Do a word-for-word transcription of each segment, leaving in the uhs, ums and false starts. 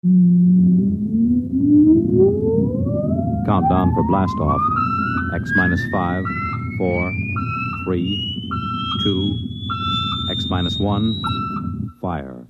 Countdown for blast off. X minus five, four, three, two, X minus one, fire.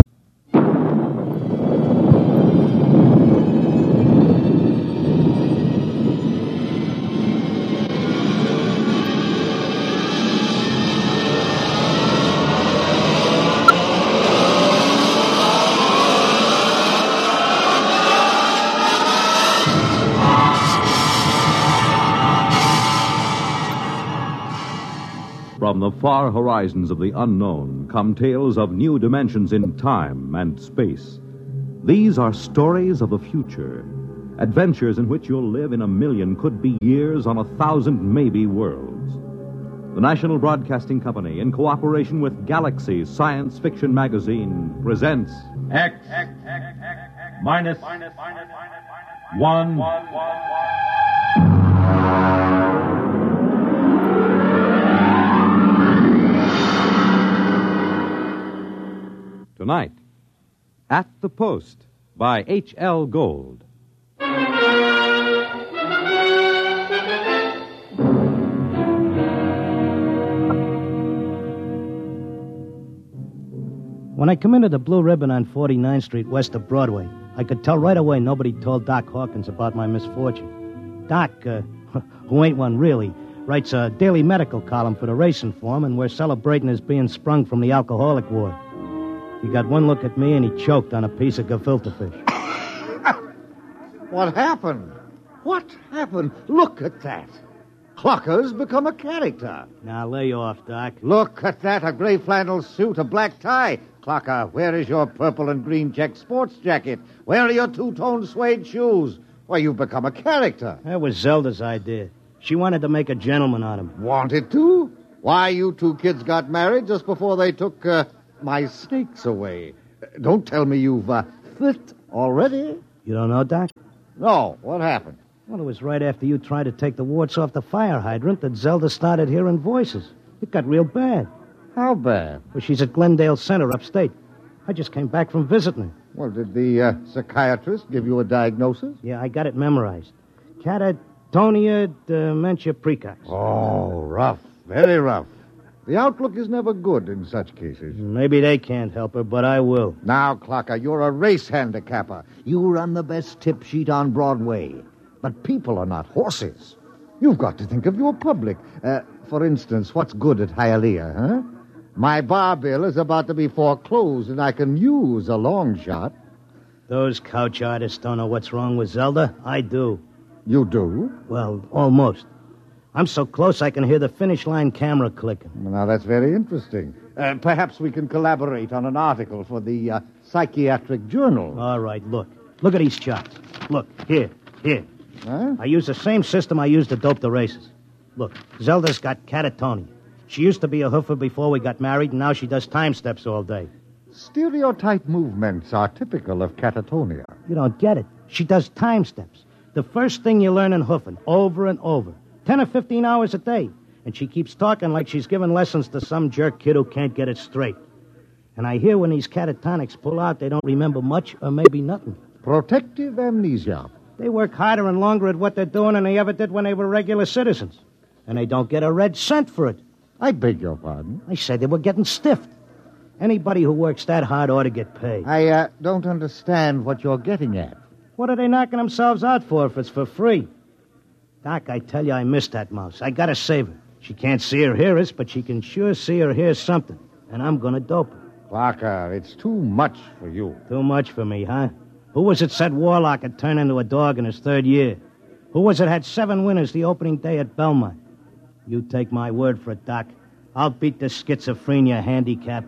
From the far horizons of the unknown come tales of new dimensions in time and space. These are stories of the future, adventures in which you'll live in a million could-be years on a thousand maybe worlds. The National Broadcasting Company, in cooperation with Galaxy Science Fiction Magazine, presents X, minus, one. Tonight, At the Post by H L. Gold. When I come into the Blue Ribbon on forty-ninth Street west of Broadway, I could tell right away nobody told Doc Hawkins about my misfortune. Doc, uh, who ain't one really, writes a daily medical column for the Racing Form, and we're celebrating his being sprung from the alcoholic ward. He got one look at me, and he choked on a piece of gefilte fish. What happened? What happened? Look at that. Clocker's become a character. Now, lay off, Doc. Look at that, a gray flannel suit, a black tie. Clocker, where is your purple and green check sports jacket? Where are your two-tone suede shoes? Why, you've become a character. That was Zelda's idea. She wanted to make a gentleman out of him. Wanted to? Why, you two kids got married just before they took uh, my snakes away. Don't tell me you've uh, fit already. You don't know, Doc? No, what happened? Well, it was right after you tried to take the warts off the fire hydrant that Zelda started hearing voices. It got real bad. How bad? Well, she's at Glendale Center upstate. I just came back from visiting her. Well, did the uh, psychiatrist give you a diagnosis? Yeah, I got it memorized. Catatonia dementia precox. Oh, rough. Very rough. The outlook is never good in such cases. Maybe they can't help her, but I will. Now, Clocker, you're a race handicapper. You run the best tip sheet on Broadway. But people are not horses. You've got to think of your public. Uh, for instance, what's good at Hialeah, huh? My bar bill is about to be foreclosed, and I can use a long shot. Those couch artists don't know what's wrong with Zelda. I do. You do? Well, almost. I'm so close I can hear the finish line camera clicking. Now, that's very interesting. Uh, perhaps we can collaborate on an article for the uh, Psychiatric Journal. All right, look. Look at these charts. Look, here, here. Huh? I use the same system I used to dope the races. Look, Zelda's got catatonia. She used to be a hoofer before we got married, and now she does time steps all day. Stereotype movements are typical of catatonia. You don't get it. She does time steps. The first thing you learn in hoofing, over and over. Ten or fifteen hours a day. And she keeps talking like she's giving lessons to some jerk kid who can't get it straight. And I hear when these catatonics pull out, they don't remember much or maybe nothing. Protective amnesia. They work harder and longer at what they're doing than they ever did when they were regular citizens. And they don't get a red cent for it. I beg your pardon? I said they were getting stiffed. Anybody who works that hard ought to get paid. I uh, don't understand what you're getting at. What are they knocking themselves out for if it's for free? Doc, I tell you, I miss that mouse. I gotta save her. She can't see or hear us, but she can sure see or hear something. And I'm gonna dope her. Clarker, it's too much for you. Too much for me, huh? Who was it said Warlock had turned into a dog in his third year? Who was it had seven winners the opening day at Belmont? You take my word for it, Doc. I'll beat the schizophrenia handicap.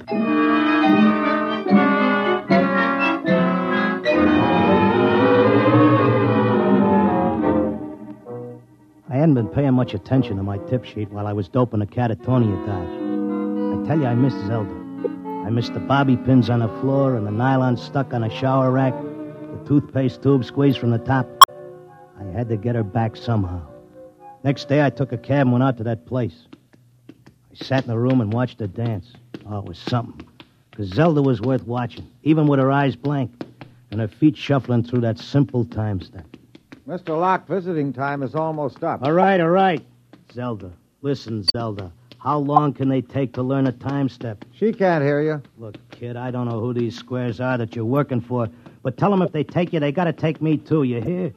I hadn't been paying much attention to my tip sheet while I was doping a catatonia dodge. I tell you, I missed Zelda. I missed the bobby pins on the floor and the nylon stuck on a shower rack, the toothpaste tube squeezed from the top. I had to get her back somehow. Next day, I took a cab and went out to that place. I sat in the room and watched her dance. Oh, it was something. Because Zelda was worth watching, even with her eyes blank. and her feet shuffling through that simple time step. Mister Locke, visiting time is almost up. All right, all right. Zelda, listen, Zelda. How long can they take to learn a time step? She can't hear you. Look, kid, I don't know who these squares are that you're working for, but tell them if they take you, they got to take me, too. You hear?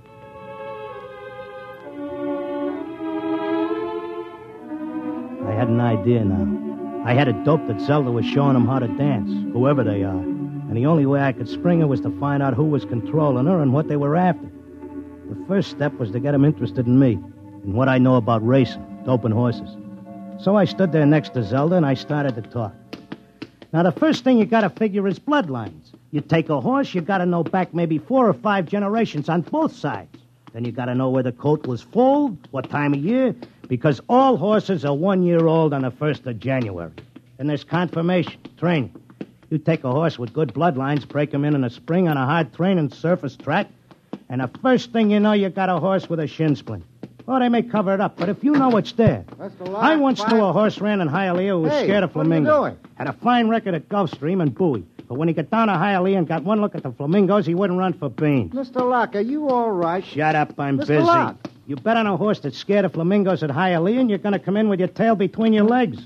I had an idea now. I had it doped that Zelda was showing them how to dance, whoever they are. And the only way I could spring her was to find out who was controlling her and what they were after. The first step was to get them interested in me, in what I know about racing, doping horses. So I stood there next to Zelda, and I started to talk. Now, the first thing you got to figure is bloodlines. You take a horse, you got to know back maybe four or five generations on both sides. Then you got to know where the coat was full, what time of year, because all horses are one year old on the first of January. Then there's confirmation, training. You take a horse with good bloodlines, break him in in the spring on a hard training surface track, and the first thing you know, you got a horse with a shin splint. Or they may cover it up, but if you know it's there. Mister Locke, I once fine. knew a horse ran in Hialeah who was Hey, scared of what are you flamingo. doing? Had a fine record at Gulfstream and Bowie. But when he got down to Hialeah and got one look at the flamingos, he wouldn't run for beans. Mister Locke, are you all right? Shut up, I'm Mister busy. Locke. You bet on a horse that's scared of flamingos at Hialeah, and you're going to come in with your tail between your legs.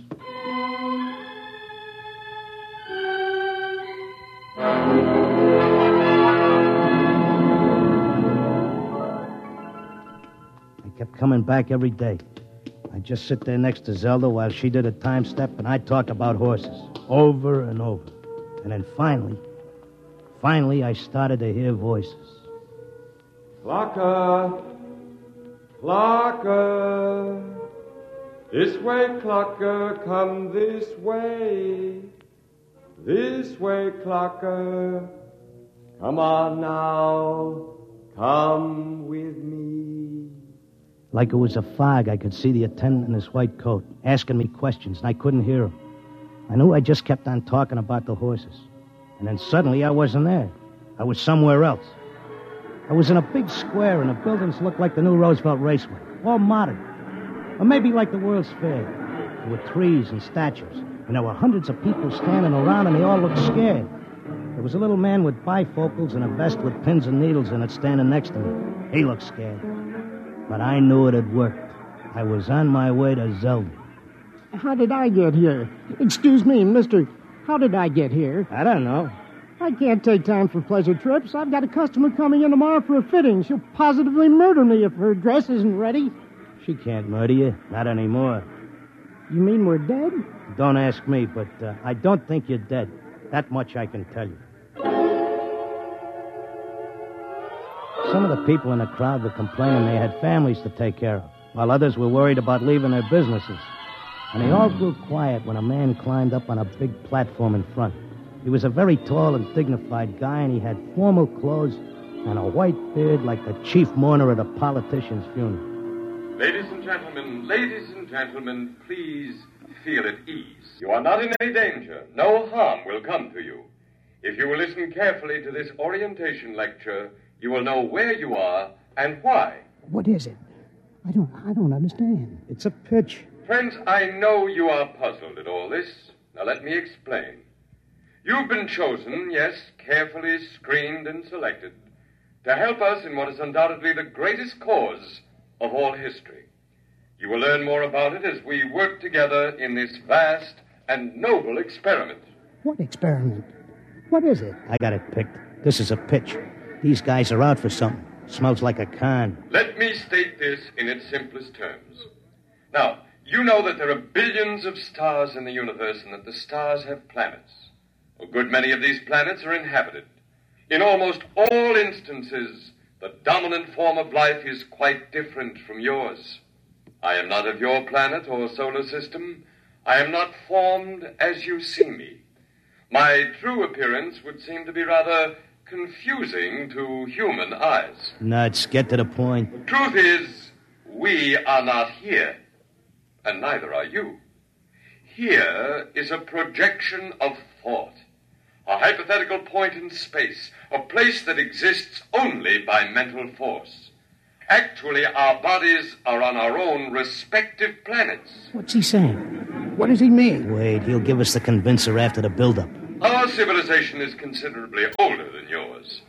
I kept coming back every day. I'd just sit there next to Zelda while she did a time step, and I'd talk about horses over and over. And then finally, finally, I started to hear voices. Clocker, Clocker, this way, Clocker, come this way. This way, Clocker, come on now, come with me. Like it was a fog, I could see the attendant in his white coat asking me questions, and I couldn't hear him. I knew I just kept on talking about the horses. And then suddenly I wasn't there. I was somewhere else. I was in a big square, and the buildings looked like the new Roosevelt Raceway, all modern. Or maybe like the World's Fair. There were trees and statues, and there were hundreds of people standing around, and they all looked scared. There was a little man with bifocals and a vest with pins and needles in it standing next to me. He looked scared. But I knew it had worked. I was on my way to Zelda. How did I get here? Excuse me, mister. How did I get here? I don't know. I can't take time for pleasure trips. I've got a customer coming in tomorrow for a fitting. She'll positively murder me if her dress isn't ready. She can't murder you. Not anymore. You mean we're dead? Don't ask me, but uh, I don't think you're dead. That much I can tell you. Some of the people in the crowd were complaining they had families to take care of, while others were worried about leaving their businesses. And they all grew quiet when a man climbed up on a big platform in front. He was a very tall and dignified guy, and he had formal clothes and a white beard like the chief mourner at a politician's funeral. Ladies and gentlemen, ladies and gentlemen, please feel at ease. You are not in any danger. No harm will come to you. If you will listen carefully to this orientation lecture, you will know where you are and why. What is it? I don't I don't understand. It's a pitch. Friends, I know you are puzzled at all this. Now let me explain. You've been chosen, yes, carefully screened and selected, to help us in what is undoubtedly the greatest cause of all history. You will learn more about it as we work together in this vast and noble experiment. What experiment? What is it? I got it picked. This is a pitch. These guys are out for something. Smells like a con. Let me state this in its simplest terms. Now, you know that there are billions of stars in the universe and that the stars have planets. A good many of these planets are inhabited. In almost all instances, the dominant form of life is quite different from yours. I am not of your planet or solar system. I am not formed as you see me. My true appearance would seem to be rather confusing to human eyes. Nuts, get to the point. Truth is, we are not here, and neither are you. Here is a projection of thought, a hypothetical point in space, a place that exists only by mental force. Actually, our bodies are on our own respective planets. What's he saying? What does he mean? Wait, he'll give us the convincer after the build-up. Our civilization is considerably older than yours.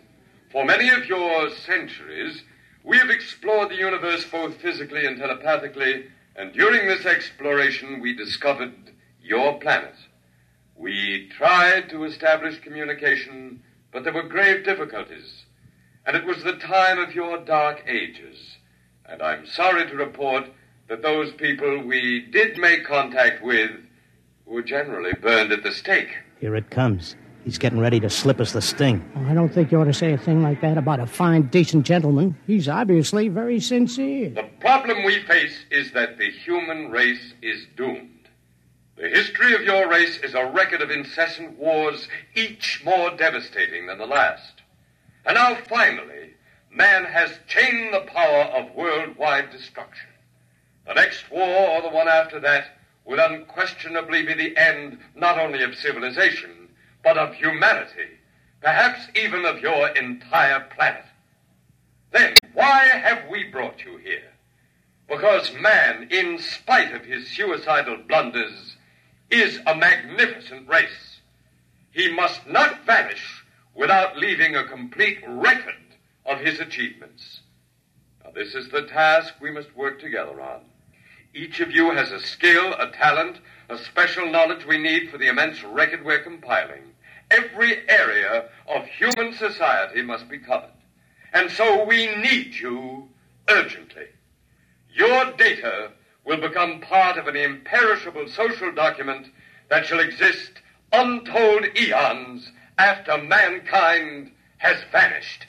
For many of your centuries, we have explored the universe both physically and telepathically, and during this exploration, we discovered your planet. We tried to establish communication, but there were grave difficulties. And it was the time of your dark ages. And I'm sorry to report that those people we did make contact with were generally burned at the stake. Here it comes. He's getting ready to slip us the sting. Oh, I don't think you ought to say a thing like that about a fine, decent gentleman. He's obviously very sincere. The problem we face is that the human race is doomed. The history of your race is a record of incessant wars, each more devastating than the last. And now, finally, man has chained the power of worldwide destruction. The next war, or the one after that, will unquestionably be the end not only of civilization, but of humanity, perhaps even of your entire planet. Then, why have we brought you here? Because man, in spite of his suicidal blunders, is a magnificent race. He must not vanish without leaving a complete record of his achievements. Now, this is the task we must work together on. Each of you has a skill, a talent, a special knowledge we need for the immense record we're compiling. Every area of human society must be covered. And so we need you urgently. Your data will become part of an imperishable social document that shall exist untold eons after mankind has vanished.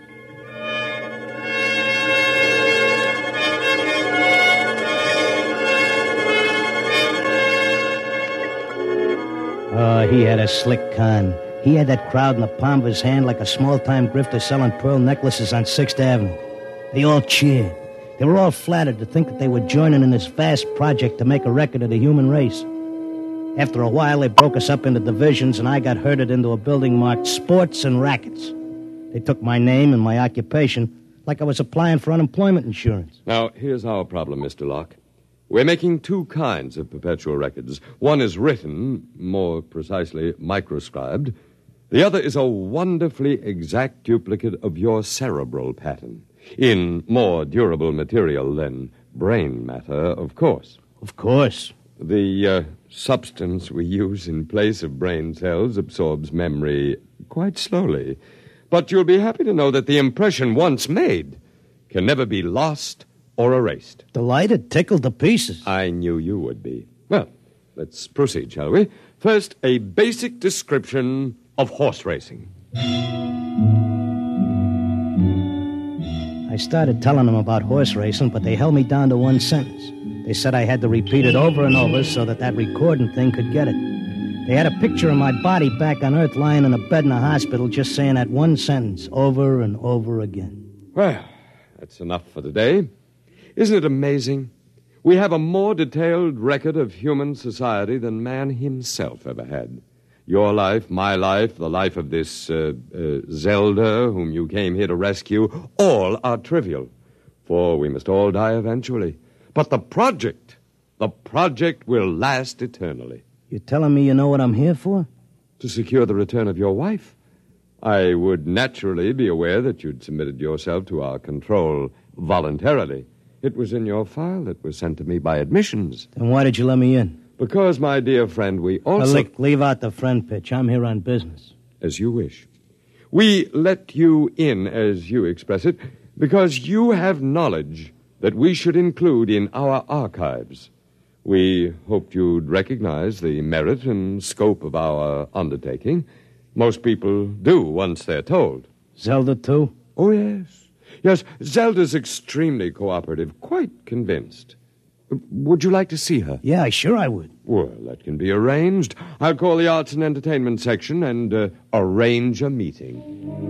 Oh, he had a slick con. He had that crowd in the palm of his hand like a small-time grifter selling pearl necklaces on sixth avenue. They all cheered. They were all flattered to think that they were joining in this vast project to make a record of the human race. After a while, they broke us up into divisions, and I got herded into a building marked Sports and Rackets. They took my name and my occupation like I was applying for unemployment insurance. Now, here's our problem, Mister Locke. We're making two kinds of perpetual records. One is written, more precisely, microscribed. The other is a wonderfully exact duplicate of your cerebral pattern, in more durable material than brain matter, of course. Of course. The uh, substance we use in place of brain cells absorbs memory quite slowly. But you'll be happy to know that the impression once made can never be lost or erased. Delighted, tickled to pieces. I knew you would be. Well, let's proceed, shall we? First, a basic description of horse racing. I started telling them about horse racing, but they held me down to one sentence. They said I had to repeat it over and over so that that recording thing could get it. They had a picture of my body back on Earth lying in a bed in a hospital just saying that one sentence over and over again. Well, that's enough for today. Isn't it amazing? We have a more detailed record of human society than man himself ever had. Your life, my life, the life of this uh, uh, Zelda, whom you came here to rescue, all are trivial, for we must all die eventually. But the project, the project will last eternally. You're telling me you know what I'm here for? To secure the return of your wife. I would naturally be aware that you'd submitted yourself to our control voluntarily. It was in your file that was sent to me by admissions. Then why did you let me in? Because, my dear friend, we also... Now, look, leave out the friend pitch. I'm here on business. As you wish. We let you in, as you express it, because you have knowledge that we should include in our archives. We hoped you'd recognize the merit and scope of our undertaking. Most people do once they're told. Zelda, too? Oh, yes. Yes, Zelda's extremely cooperative, quite convinced. Would you like to see her? Yeah, sure I would. Well, that can be arranged. I'll call the Arts and Entertainment section and uh, arrange a meeting.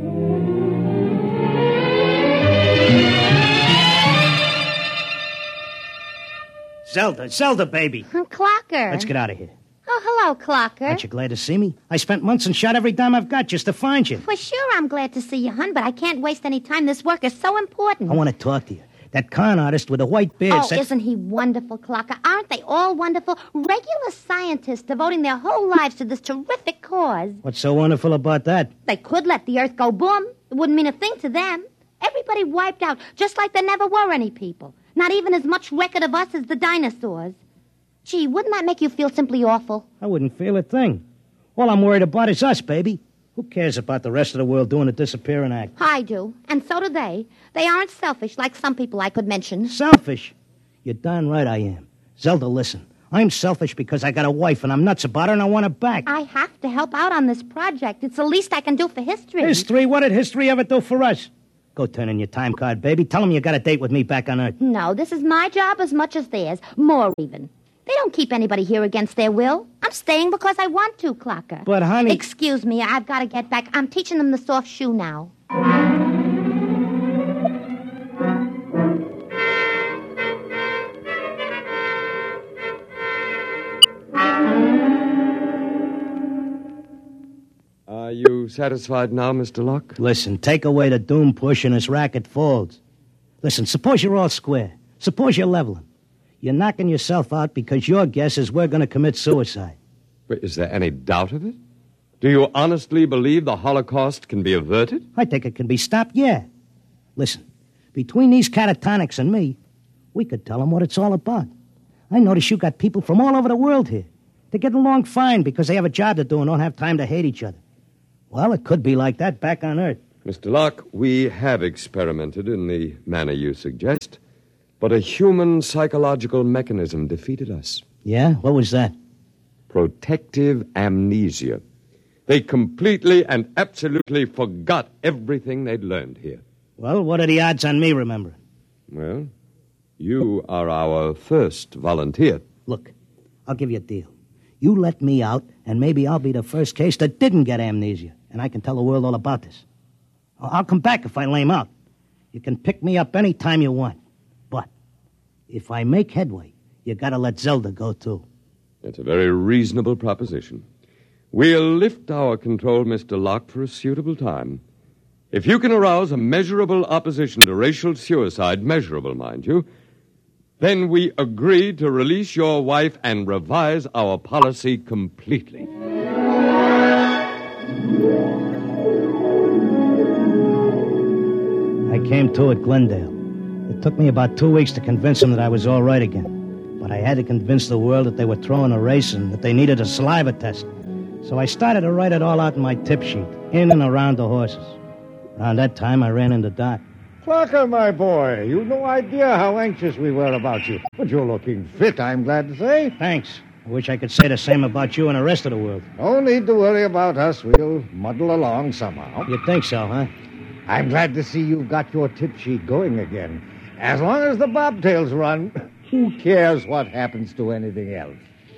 Zelda, Zelda, baby. Clocker. Let's get out of here. Oh, hello, Clocker. Aren't you glad to see me? I spent months and shot every dime I've got just to find you. For sure I'm glad to see you, hon, but I can't waste any time. This work is so important. I want to talk to you. That con artist with the white beard Oh, said... isn't he wonderful, Clocker? Aren't they all wonderful? Regular scientists devoting their whole lives to this terrific cause. What's so wonderful about that? They could let the Earth go boom, It wouldn't mean a thing to them. Everybody wiped out, just like there never were any people. Not even as much record of us as the dinosaurs. Gee, wouldn't that make you feel simply awful? I wouldn't feel a thing. All I'm worried about is us, baby. Who cares about the rest of the world doing a disappearing act? I do, and so do they. They aren't selfish like some people I could mention. Selfish? You're darn right I am. Zelda, listen. I'm selfish because I got a wife and I'm nuts about her and I want her back. I have to help out on this project. It's the least I can do for history. History? What did history ever do for us? Go turn in your time card, baby. Tell them you got a date with me back on Earth. No, this is my job as much as theirs. More even. They don't keep anybody here against their will. I'm staying because I want to, Clocker. But, honey... Excuse me, I've got to get back. I'm teaching them the soft shoe now. Are you satisfied now, Mister Locke? Listen, take away the doom push and this racket folds. Listen, suppose you're all square. Suppose you're leveling. You're knocking yourself out because your guess is we're going to commit suicide. But is there any doubt of it? Do you honestly believe the Holocaust can be averted? I think it can be stopped, yeah. Listen, between these catatonics and me, we could tell them what it's all about. I notice you got people from all over the world here. They get along fine because they have a job to do and don't have time to hate each other. Well, it could be like that back on Earth. Mister Locke, we have experimented in the manner you suggest, but a human psychological mechanism defeated us. Yeah? What was that? Protective amnesia. They completely and absolutely forgot everything they'd learned here. Well, what are the odds on me remembering? Well, you are our first volunteer. Look, I'll give you a deal. You let me out, and maybe I'll be the first case that didn't get amnesia, and I can tell the world all about this. I'll come back if I lame out. You can pick me up any time you want. But if I make headway, you gotta let Zelda go, too. That's a very reasonable proposition. We'll lift our control, Mister Locke, for a suitable time. If you can arouse a measurable opposition to racial suicide, measurable, mind you, then we agree to release your wife and revise our policy completely. I came to at Glendale. It took me about two weeks to convince them that I was all right again. But I had to convince the world that they were throwing a race and that they needed a saliva test. So I started to write it all out in my tip sheet, in and around the horses. Around that time, I ran into Doc. Clocker, my boy, you've no idea how anxious we were about you. But you're looking fit, I'm glad to say. Thanks. I wish I could say the same about you and the rest of the world. No need to worry about us. We'll muddle along somehow. You think so, huh? I'm glad to see you've got your tip sheet going again. As long as the bobtails run, who cares what happens to anything else?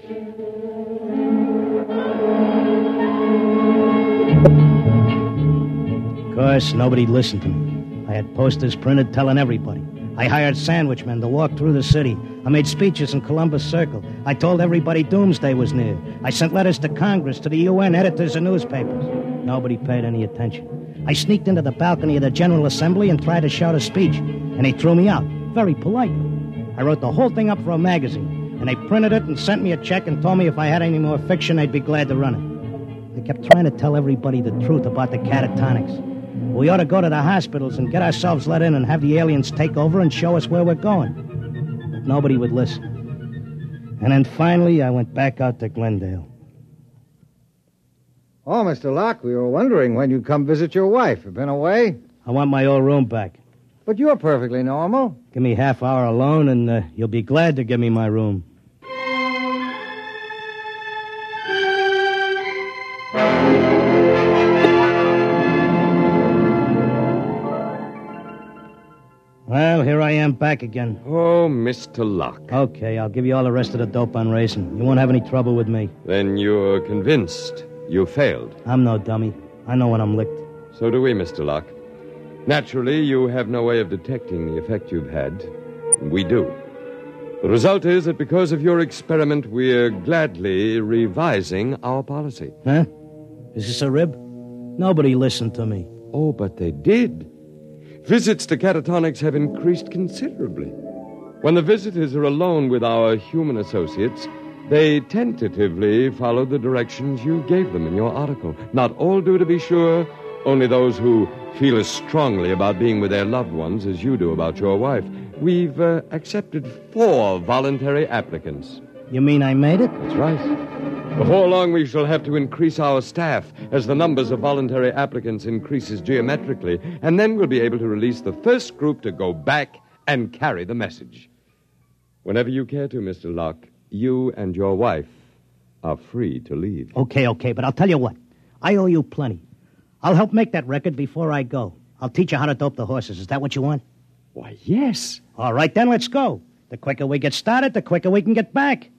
Of course, nobody listened to me. I had posters printed telling everybody. I hired sandwich men to walk through the city. I made speeches in Columbus Circle. I told everybody doomsday was near. I sent letters to Congress, to the U N, editors of newspapers. Nobody paid any attention. I sneaked into the balcony of the General Assembly and tried to shout a speech, and they threw me out, very politely. I wrote the whole thing up for a magazine, and they printed it and sent me a check and told me if I had any more fiction, they'd be glad to run it. They kept trying to tell everybody the truth about the catatonics. We ought to go to the hospitals and get ourselves let in and have the aliens take over and show us where we're going. But nobody would listen. And then finally, I went back out to Glendale. Oh, Mister Locke, we were wondering when you'd come visit your wife. You been away? I want my old room back. But you're perfectly normal. Give me half hour alone, and uh, you'll be glad to give me my room. Well, here I am back again. Oh, Mister Locke. Okay, I'll give you all the rest of the dope on racing. You won't have any trouble with me. Then you're convinced you failed. I'm no dummy. I know when I'm licked. So do we, Mister Locke. Naturally, you have no way of detecting the effect you've had. We do. The result is that because of your experiment, we're gladly revising our policy. Huh? Is this a rib? Nobody listened to me. Oh, but they did. Visits to catatonics have increased considerably. When the visitors are alone with our human associates, they tentatively follow the directions you gave them in your article. Not all do, to be sure, only those who feel as strongly about being with their loved ones as you do about your wife. We've uh, accepted four voluntary applicants. You mean I made it? That's right. Before long, we shall have to increase our staff as the numbers of voluntary applicants increases geometrically, and then we'll be able to release the first group to go back and carry the message. Whenever you care to, Mister Locke, you and your wife are free to leave. Okay, okay, but I'll tell you what. I owe you plenty. I'll help make that record before I go. I'll teach you how to dope the horses. Is that what you want? Why, yes. All right, then let's go. The quicker we get started, the quicker we can get back.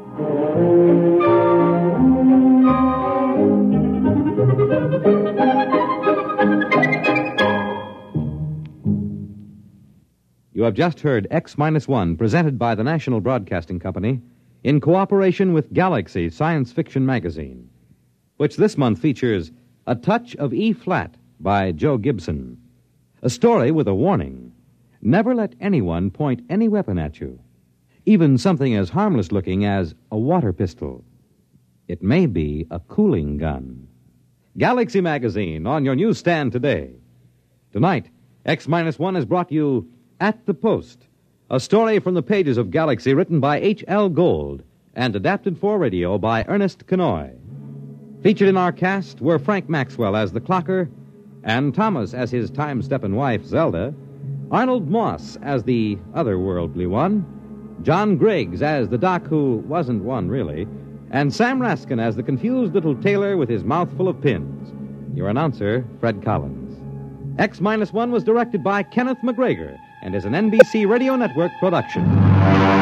You have just heard X Minus One, presented by the National Broadcasting Company in cooperation with Galaxy Science Fiction Magazine, which this month features A Touch of E-Flat by Joe Gibson. A story with a warning. Never let anyone point any weapon at you, even something as harmless-looking as a water pistol. It may be a cooling gun. Galaxy Magazine on your newsstand today. Tonight, X Minus One has brought you At the Post, a story from the pages of Galaxy written by H L Gold and adapted for radio by Ernest Kenoy. Featured in our cast were Frank Maxwell as the clocker, and Thomas as his time-steppin' wife, Zelda, Arnold Moss as the otherworldly one, John Griggs as the doc who wasn't one, really, and Sam Raskin as the confused little tailor with his mouth full of pins. Your announcer, Fred Collins. X Minus One was directed by Kenneth McGregor and is an N B C Radio Network production.